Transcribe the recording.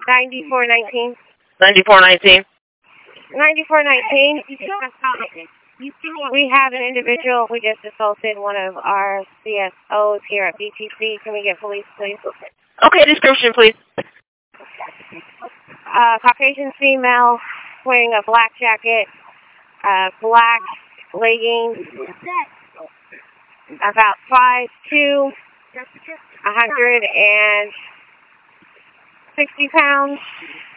9419. 9419. 9419. We have an individual who just assaulted one of our CSOs here at BTC. Can we get police, please? Okay, description, please. Caucasian female wearing a black jacket, black leggings, about 5'2", 160 pounds.